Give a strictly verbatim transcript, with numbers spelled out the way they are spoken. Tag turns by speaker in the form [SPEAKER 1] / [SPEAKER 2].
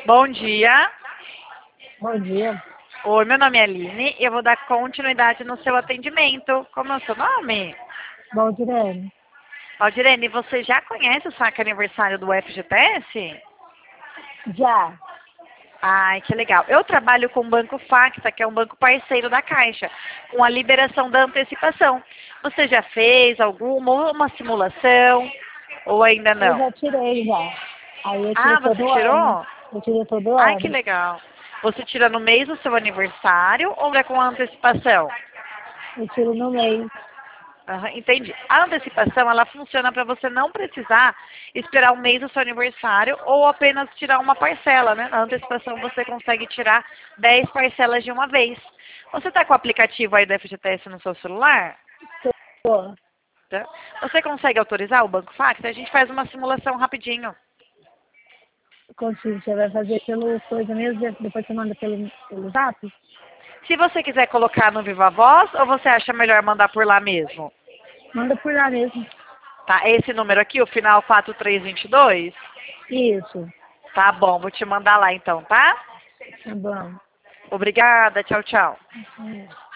[SPEAKER 1] Bom dia.
[SPEAKER 2] Bom dia.
[SPEAKER 1] Oi, meu nome é Aline e eu vou dar continuidade no seu atendimento. Como é o seu nome?
[SPEAKER 2] Valdirene.
[SPEAKER 1] Valdirene, você já conhece o saque aniversário do F G T S?
[SPEAKER 2] Já.
[SPEAKER 1] Ai, que legal. Eu trabalho com o Banco Facta, que é um banco parceiro da Caixa, com a liberação da antecipação. Você já fez alguma ou uma simulação ou ainda
[SPEAKER 2] Eu
[SPEAKER 1] não?
[SPEAKER 2] já tirei já. Aí eu tiro
[SPEAKER 1] Ah, você
[SPEAKER 2] todo ano.
[SPEAKER 1] tirou?
[SPEAKER 2] Eu tiro todo
[SPEAKER 1] Ai, que
[SPEAKER 2] ano.
[SPEAKER 1] legal. Você tira no mês do seu aniversário ou é com antecipação?
[SPEAKER 2] Eu tiro no mês.
[SPEAKER 1] Aham, entendi. A antecipação, ela funciona para você não precisar esperar um mês do seu aniversário ou apenas tirar uma parcela, né? Na antecipação você consegue tirar dez parcelas de uma vez. Você está com o aplicativo aí do F G T S no seu celular?
[SPEAKER 2] Pô,
[SPEAKER 1] Tá? Você consegue autorizar o Banco Facta? A gente faz uma simulação rapidinho.
[SPEAKER 2] consigo. Você vai fazer pelo coisa mesmo, depois você manda pelo, pelo zap?
[SPEAKER 1] Se você quiser colocar no Viva Voz, ou você acha melhor mandar por lá mesmo?
[SPEAKER 2] Manda por lá mesmo.
[SPEAKER 1] Tá, esse número aqui, o final quatro três dois dois?
[SPEAKER 2] Isso.
[SPEAKER 1] Tá bom, vou te mandar lá então, tá?
[SPEAKER 2] Tá bom.
[SPEAKER 1] Obrigada, tchau, tchau.
[SPEAKER 2] Hum.